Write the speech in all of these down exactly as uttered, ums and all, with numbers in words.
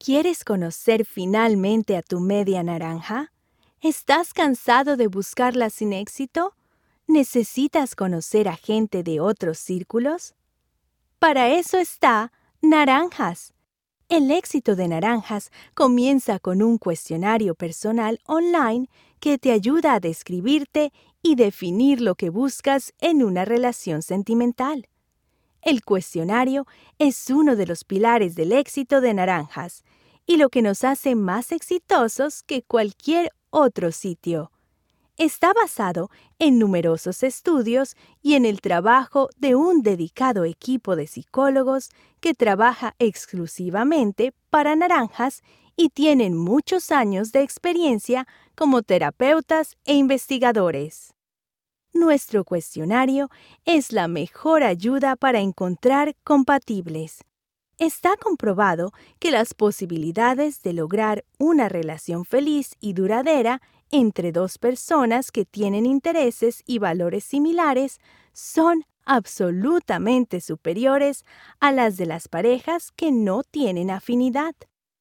¿Quieres conocer finalmente a tu media naranja? ¿Estás cansado de buscarla sin éxito? ¿Necesitas conocer a gente de otros círculos? Para eso está Naranjas. El éxito de Naranjas comienza con un cuestionario personal online que te ayuda a describirte y definir lo que buscas en una relación sentimental. El cuestionario es uno de los pilares del éxito de Naranjas y lo que nos hace más exitosos que cualquier otro sitio. Está basado en numerosos estudios y en el trabajo de un dedicado equipo de psicólogos que trabaja exclusivamente para Naranjas y tienen muchos años de experiencia como terapeutas e investigadores. Nuestro cuestionario es la mejor ayuda para encontrar compatibles. Está comprobado que las posibilidades de lograr una relación feliz y duradera entre dos personas que tienen intereses y valores similares son absolutamente superiores a las de las parejas que no tienen afinidad.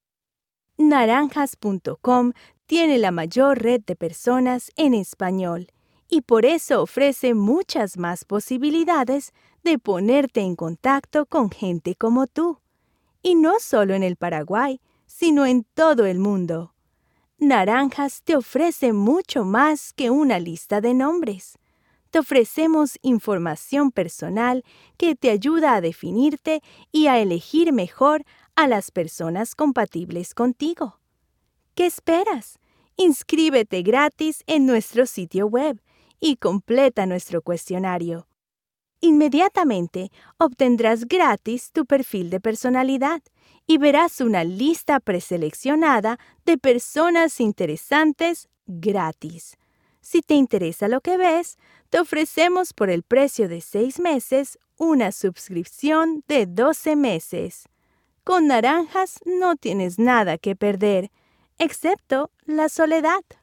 Naranjas punto com tiene la mayor red de personas en español y por eso ofrece muchas más posibilidades de ponerte en contacto con gente como tú. Y no solo en el Paraguay, sino en todo el mundo. Naranjas te ofrece mucho más que una lista de nombres. Te ofrecemos información personal que te ayuda a definirte y a elegir mejor a las personas compatibles contigo. ¿Qué esperas? Inscríbete gratis en nuestro sitio web y completa nuestro cuestionario. Inmediatamente obtendrás gratis tu perfil de personalidad y verás una lista preseleccionada de personas interesantes gratis. Si te interesa lo que ves, te ofrecemos por el precio de seis meses una suscripción de doce meses. Con Naranjas no tienes nada que perder, excepto la soledad.